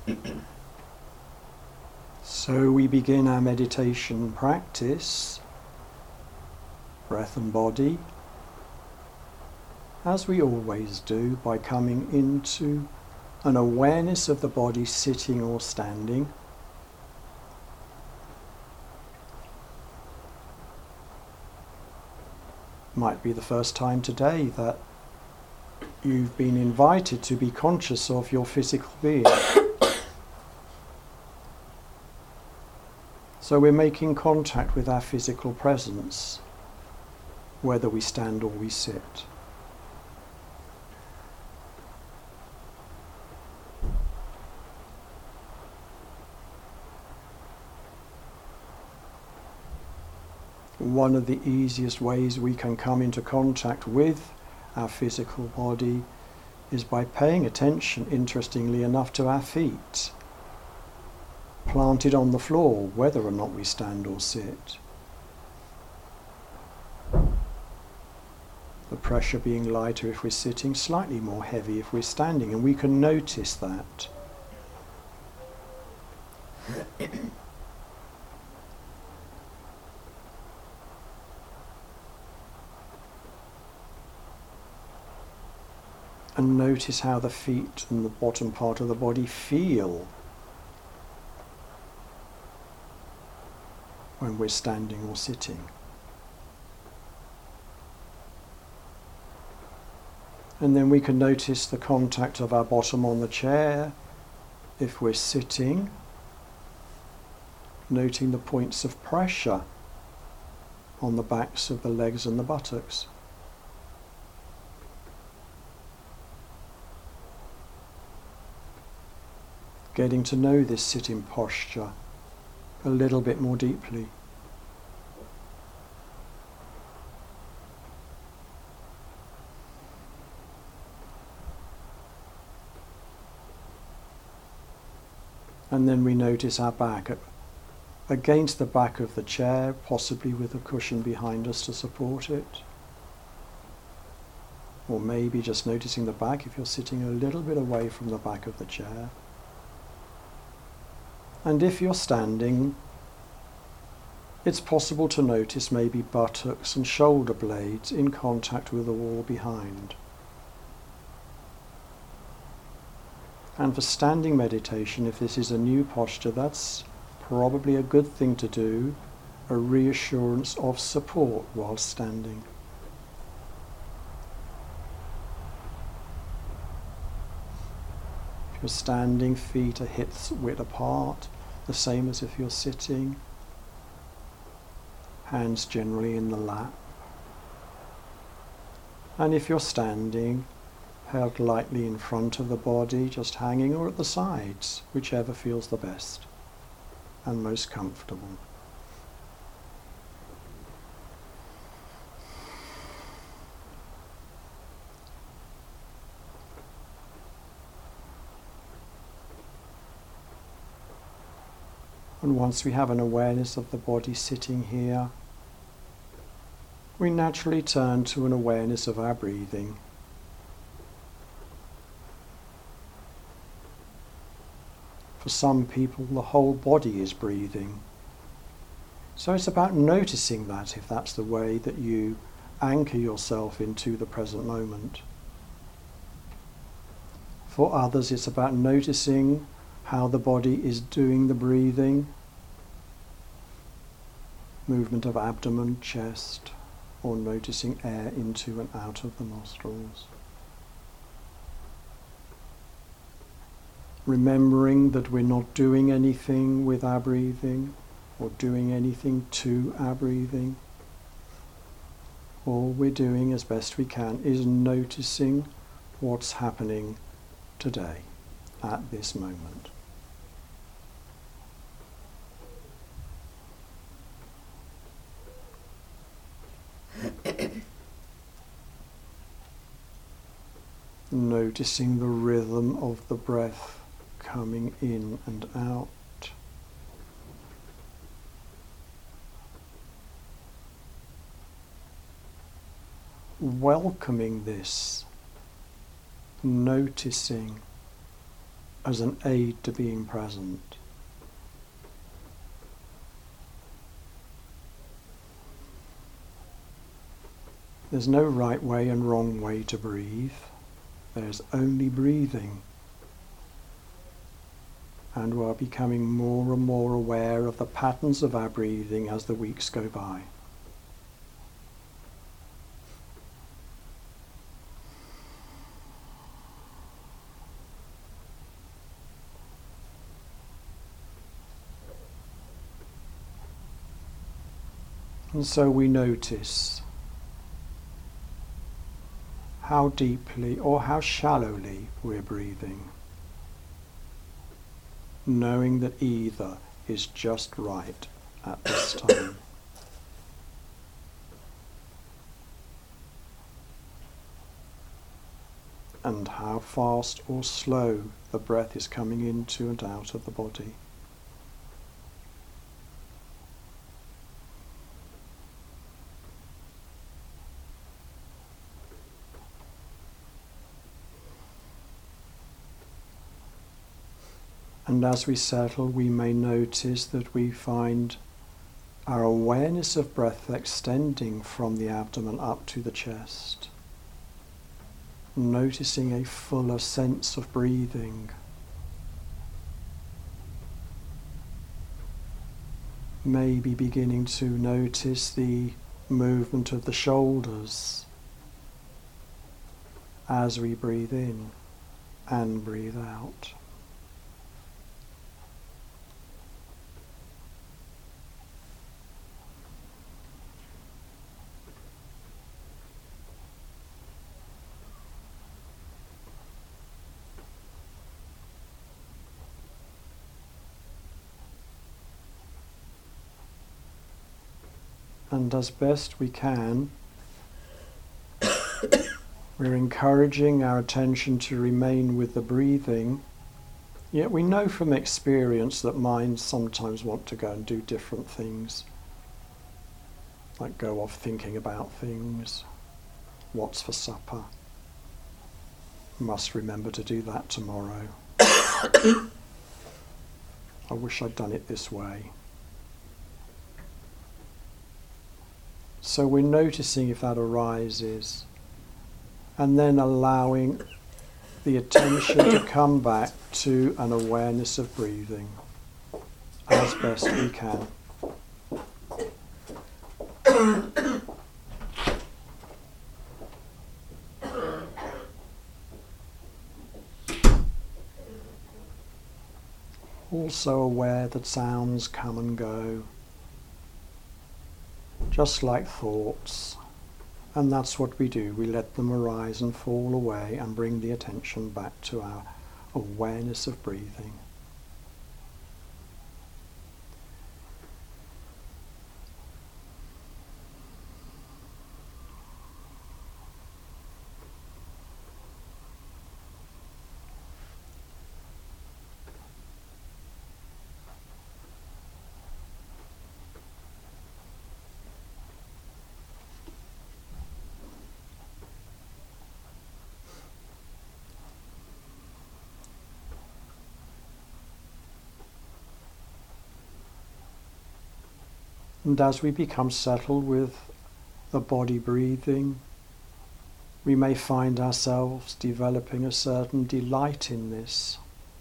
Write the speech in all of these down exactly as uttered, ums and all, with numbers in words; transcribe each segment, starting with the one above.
So we begin our meditation practice, breath and body, as we always do, by coming into an awareness of the body sitting or standing. Might be the first time today that you've been invited to be conscious of your physical being. So we're making contact with our physical presence, whether we stand or we sit. One of the easiest ways we can come into contact with our physical body is by paying attention, interestingly enough, to our feet, planted on the floor, whether or not we stand or sit. The pressure being lighter if we're sitting, slightly more heavy if we're standing, and we can notice that. And notice how the feet and the bottom part of the body feel when we're standing or sitting. And then we can notice the contact of our bottom on the chair if we're sitting, noting the points of pressure on the backs of the legs and the buttocks. Getting to know this sitting posture a little bit more deeply. And then we notice our back against the back of the chair, possibly with a cushion behind us to support it. Or maybe just noticing the back if you're sitting a little bit away from the back of the chair. And if you're standing, it's possible to notice maybe buttocks and shoulder blades in contact with the wall behind. And for standing meditation, if this is a new posture, that's probably a good thing to do, a reassurance of support while standing. If you're standing, feet are hip width apart, the same as if you're sitting. Hands generally in the lap. And if you're standing, held lightly in front of the body, just hanging, or at the sides, whichever feels the best and most comfortable. And once we have an awareness of the body sitting here, we naturally turn to an awareness of our breathing. For some people, the whole body is breathing. So it's about noticing that, if that's the way that you anchor yourself into the present moment. For others, it's about noticing how the body is doing the breathing, movement of abdomen, chest, or noticing air into and out of the nostrils. Remembering that we're not doing anything with our breathing or doing anything to our breathing. All we're doing as best we can is noticing what's happening today, at this moment. Noticing the rhythm of the breath coming in and out. Welcoming this, noticing as an aid to being present. There's no right way and wrong way to breathe. There's only breathing. And we're becoming more and more aware of the patterns of our breathing as the weeks go by. And so we notice how deeply or how shallowly we're breathing, knowing that either is just right at this time. And how fast or slow the breath is coming into and out of the body. And as we settle, we may notice that we find our awareness of breath extending from the abdomen up to the chest, noticing a fuller sense of breathing. Maybe beginning to notice the movement of the shoulders as we breathe in and breathe out. And as best we can, we're encouraging our attention to remain with the breathing, yet we know from experience that minds sometimes want to go and do different things, like go off thinking about things. What's for supper? Must remember to do that tomorrow. I wish I'd done it this way. So we're noticing if that arises, and then allowing the attention to come back to an awareness of breathing as best we can. Also aware that sounds come and go, just like thoughts, and that's what we do. We let them arise and fall away and bring the attention back to our awareness of breathing. And as we become settled with the body breathing, we may find ourselves developing a certain delight in this,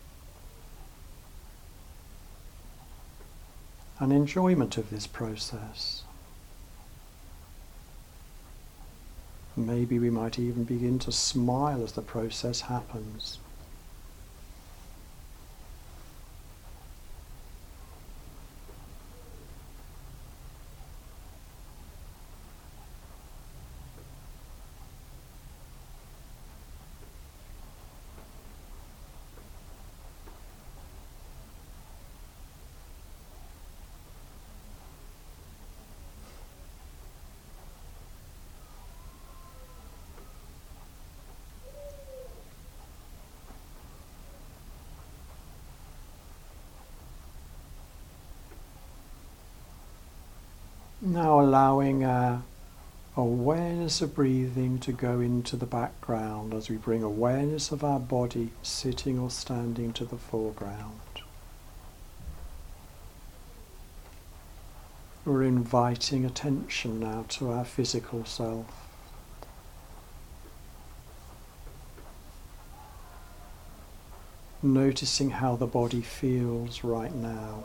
an enjoyment of this process. Maybe we might even begin to smile as the process happens. Now allowing our awareness of breathing to go into the background as we bring awareness of our body sitting or standing to the foreground. We're inviting attention now to our physical self. Noticing how the body feels right now.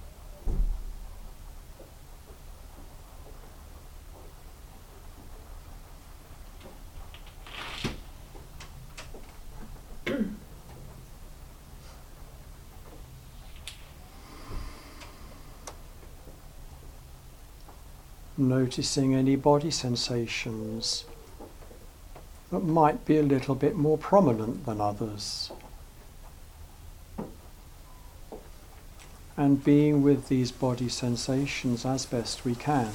Noticing any body sensations that might be a little bit more prominent than others. And being with these body sensations as best we can.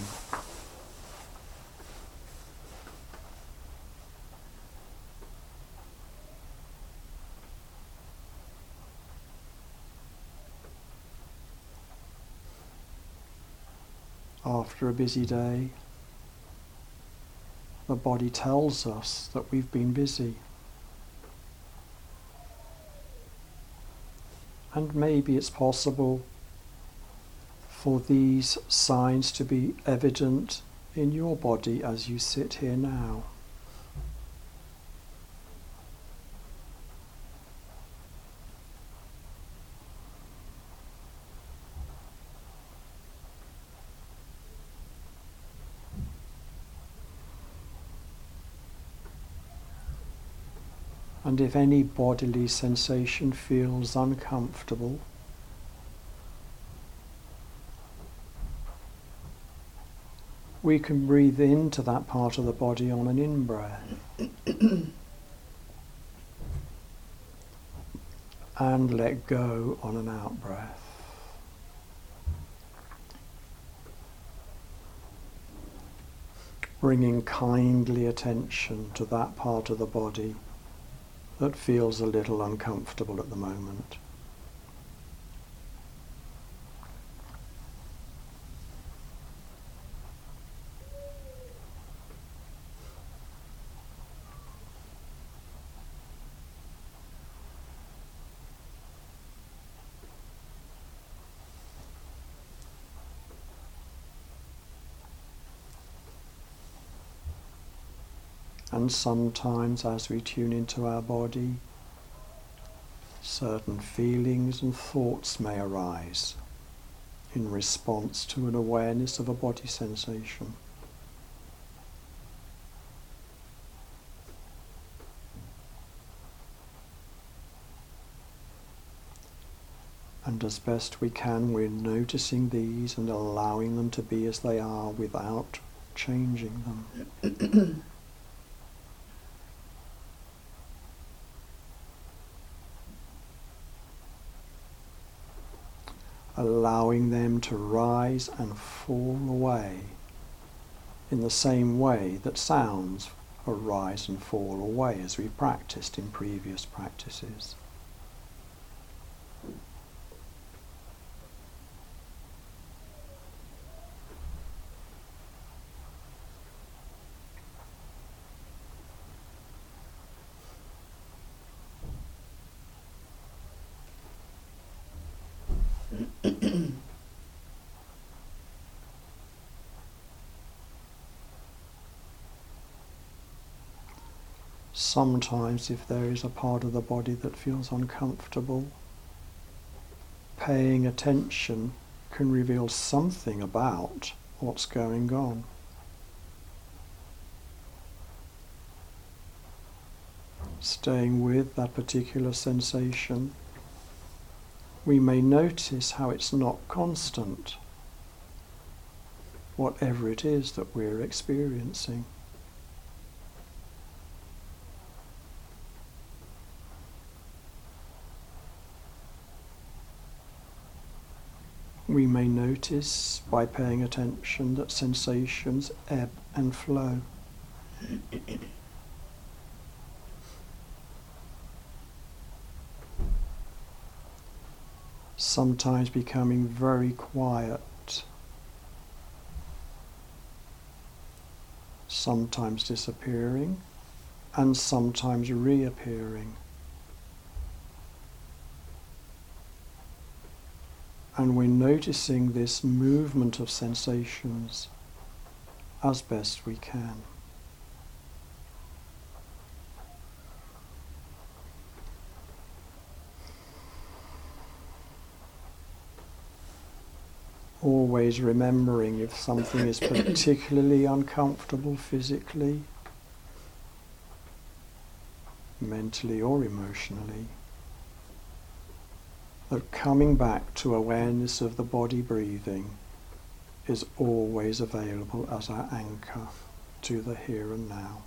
After a busy day, the body tells us that we've been busy. And maybe it's possible for these signs to be evident in your body as you sit here now. And if any bodily sensation feels uncomfortable, we can breathe into that part of the body on an in-breath and let go on an out-breath. Bringing kindly attention to that part of the body that feels a little uncomfortable at the moment. And sometimes as we tune into our body, certain feelings and thoughts may arise in response to an awareness of a body sensation. And as best we can, we're noticing these and allowing them to be as they are without changing them. Allowing them to rise and fall away in the same way that sounds arise and fall away, as we've practiced in previous practices. Sometimes if there is a part of the body that feels uncomfortable, paying attention can reveal something about what's going on. Staying with that particular sensation, we may notice how it's not constant, whatever it is that we're experiencing. We may notice by paying attention that sensations ebb and flow. Sometimes becoming very quiet sometimes disappearing and sometimes reappearing. And we're noticing this movement of sensations as best we can. Always remembering if something is particularly uncomfortable physically, mentally or emotionally, that coming back to awareness of the body breathing is always available as our anchor to the here and now.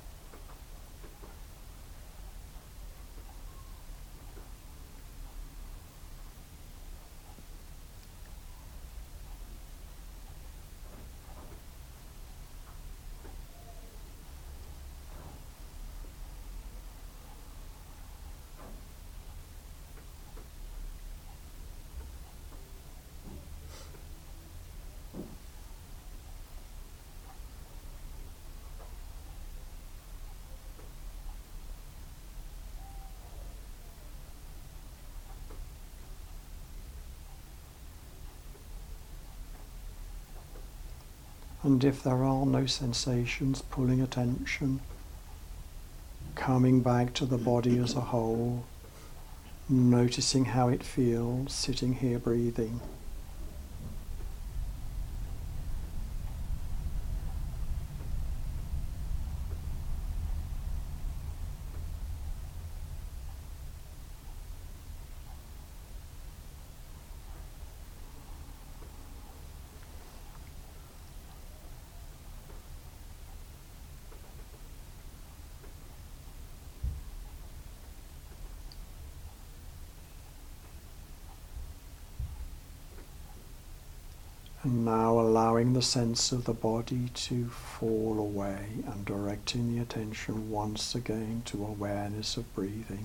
And if there are no sensations pulling attention, coming back to the body as a whole, noticing how it feels sitting here breathing. And now allowing the sense of the body to fall away and directing the attention once again to awareness of breathing.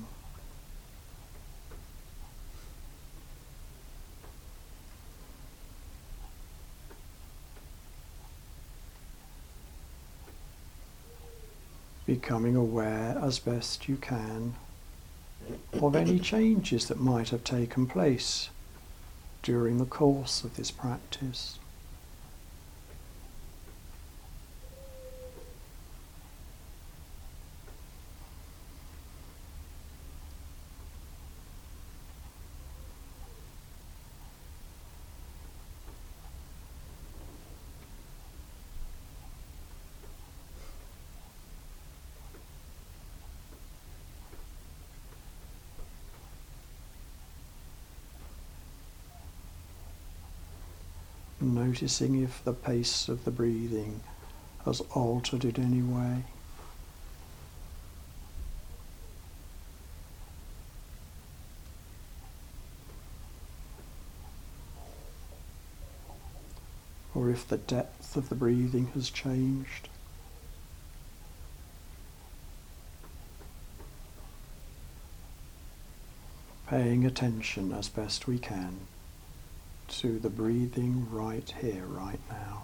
Becoming aware as best you can of any changes that might have taken place during the course of this practice. Noticing if the pace of the breathing has altered in any way. Or if the depth of the breathing has changed. Paying attention as best we can to the breathing right here, right now.